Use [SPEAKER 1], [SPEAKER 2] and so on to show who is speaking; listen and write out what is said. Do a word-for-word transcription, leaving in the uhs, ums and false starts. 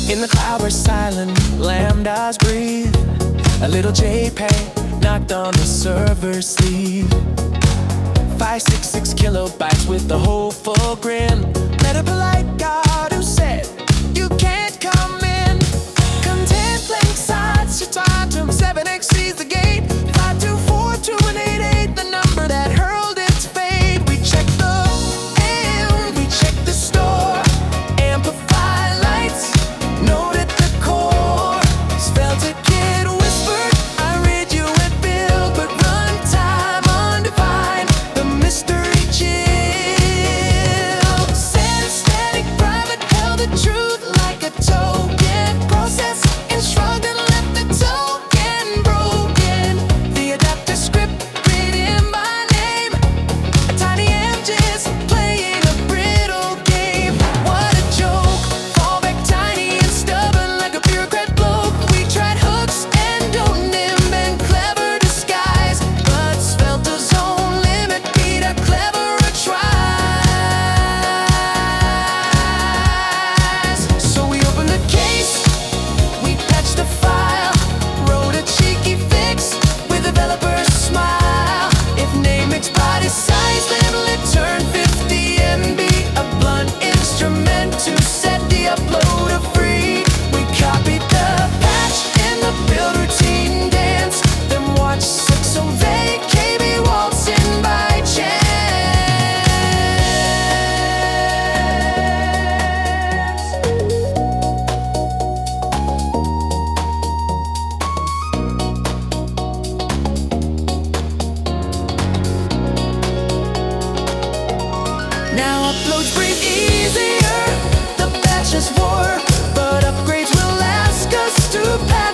[SPEAKER 1] In the cloud we're silent, lambdas breathe. A little JPEG knocked on the server's sleeve. Five six six kilobytes with the hopeful grin. Met a polite God who said, "You can't come in." Content blank sides, your time seven exceeds the gate. Five two four two one eight eight, the number that hurled its fate. We check the and we check the store. Amplify lights, note at the core. Spell ticket whispered, I read you at bill, but runtime undefined. The mystery chill. Send static private, held the truth like a token. Process and shrugged and left the token broken. The adapter script read in my name. A tiny M just playing a brittle game. What a joke. Fallback tiny and stubborn like a bureaucrat bloke. We tried hooks and don't nim and clever disguise, but Svelte's own limit beat a cleverer tries. So we opened the case, we patched the file, wrote a cheeky fix with developer's smile. If name mixed body size limit turned fifty M B, a blunt instrument to set the uploader free. We copied the patch in the build routine dance, then watched six oh eight K B waltz in by chance. Now uploads breathe easier, the patches war, but upgrades will ask us to pass.